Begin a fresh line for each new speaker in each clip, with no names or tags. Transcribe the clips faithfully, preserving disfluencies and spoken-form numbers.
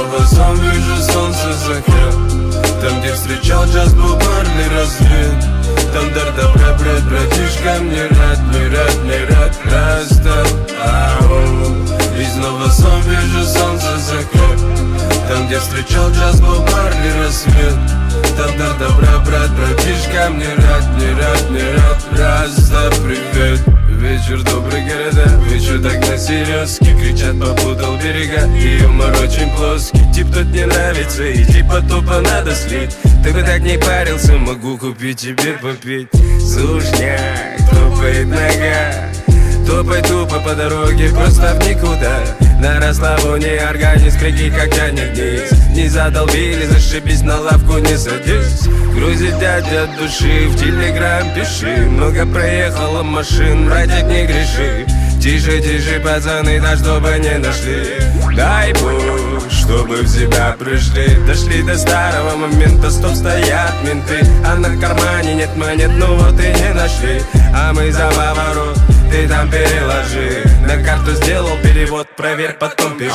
снова сон, вижу солнце закат. Там, где встречал джаз, Боб Марли, рассвет. Там дар добра, брат, братишка, мне рад, не рад, не рад, раста. Ау. И снова сон, вижу солнце закат. Там, где встречал джаз, Боб Марли, рассвет. Там дар добра, брат, братишка, мне рад, не рад, не рад, раста. Привет. Вечер добрый города, вечер так на серьезке. Кричат, попутал берега, и юмор очень плоский. Тип тот не нравится, и типа тупо надо слить. Ты бы так не парился, могу купить тебе попить. Сушняк, тупает нога. Топай тупо по дороге, просто в никуда. На расслабоне организм, прикинь, как тянет вниз. Не задолбили, зашибись, на лавку не садись. Грузит дядя от души, в телеграм пиши. Много проехало машин, братик, не греши. Тише, тише, пацаны, да чтобы не нашли. Дай бог, чтобы в себя пришли. Дошли до старого момента, стоп, стоят менты. А на кармане нет монет, ну вот и не нашли. А мы за поворот, ты там переложи. На карту сделал перевод, проверь, потом пиши.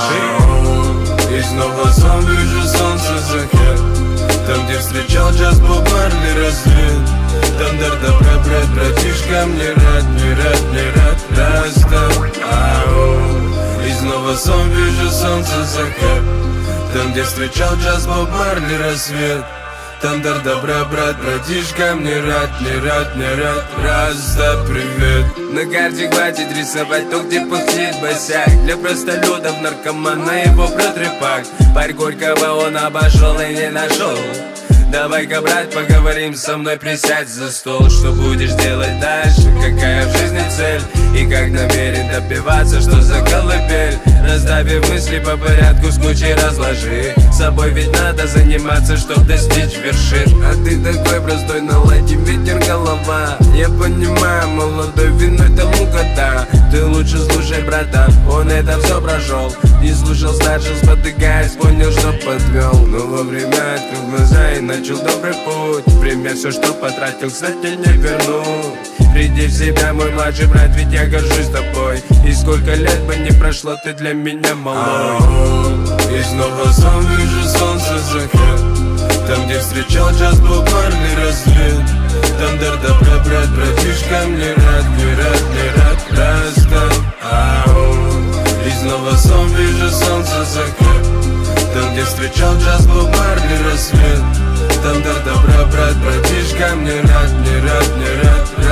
И снова сон, вижу солнце закат. Там, где встречал джаз, Боб Марли, рассвет. Там дар добра, брат, братишка, мне рад, не рад, не рад, раста. Ау. И снова сон, вижу солнце закат. Там, где встречал джаз, Боб Марли, рассвет. Там дар добра, брат, братишка, мне рад, не рад, не рад, раста. Привет. На карте хватит рисовать то, где пыхтит босяк. Для простолюдов, наркомана, его брат репак. Парь Горького он обошел и не нашел. Давай-ка, брат, поговорим со мной, присядь за стол. Что будешь делать дальше, какая в жизни цель? И как намерен добиваться, что за колыбель? Расставив мысли по порядку, с кучей разложи. Собой ведь надо заниматься, чтоб достичь вершин. А ты такой простой, наладим ветер голова. Я понимаю, молодой виной тому года. Ты лучше слушай, братан, он это все прошел. Не слушал старших, спотыкаясь, понял, что подвел. Но вовремя открыл глаза и начал добрый путь. Время все, что потратил, кстати, не вернуть. Приди в себя, мой младший брат, ведь я горжусь тобой. И сколько лет бы не прошло, ты для меня малой. И снова сон, вижу солнце закат. Там, где встречал джаз, Боб Марли, рассвет. Там дар добра, брат, братишка, мне рад, не рад, не рад, раста. Ау. И снова сон, вижу солнце закат. Там, где встречал джаз, Боб Марли, рассвет. Там дар добра, брат, братишка, мне рад, не рад, не рад,